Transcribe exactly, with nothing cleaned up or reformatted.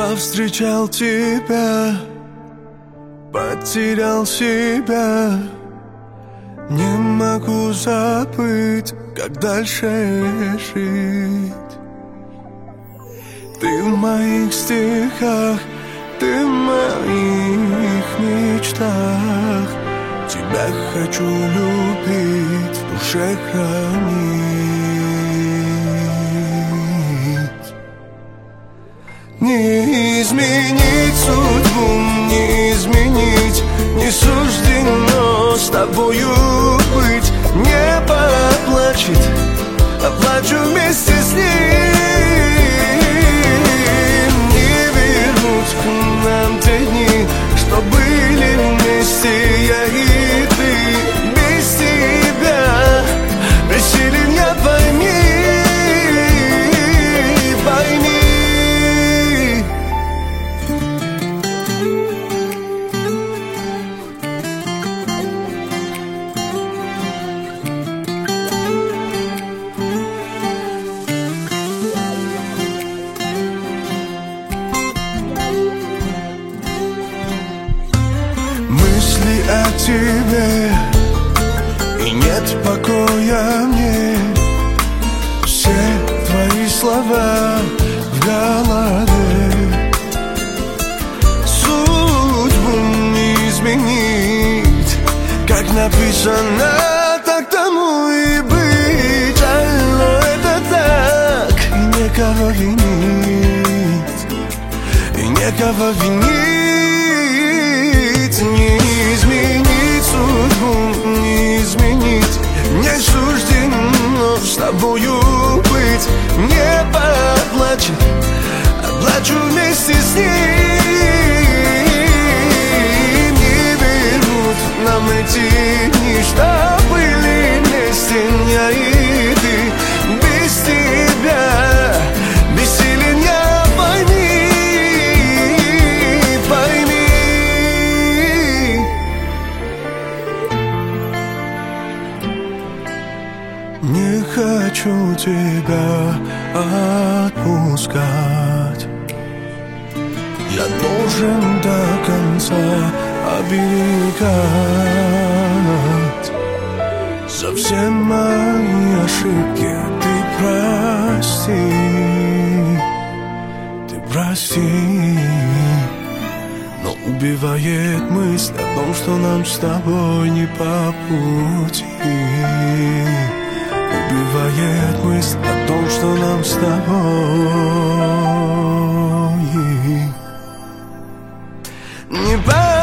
Повстречал тебя, потерял себя. Не могу забыть, как дальше жить. Ты в моих стихах, ты в моих мечтах. Тебя хочу любить, в душе хранить. Не изменить судьбу, не изменить, не суждено с тобою быть. Небо плачет, а плачу вместе с ним. Не вернуть к нам те дни, что были вместе я и ты. Без тебя бессилен я, пойми, пойми. Мысли о тебе, и нет покоя мне. Все твои слова в голове. Судьбу не изменить, как написано, так тому и быть. Но это так, и некого винить, и некого винить. Не изменить судьбу, не изменить, не суждено с тобою быть. Небо плачет, а плачу вместе с ним. Не вернут нам эти дни, что были вместе я и ты. Без тебя бессилен я, пойми, пойми. Не хочу тебя отпускать. Я должен до конца оберегать. За все мои ошибки ты прости, ты прости. Но убивает мысль о том, что нам с тобой не по пути. Убивает мысль о том, что нам с тобой не по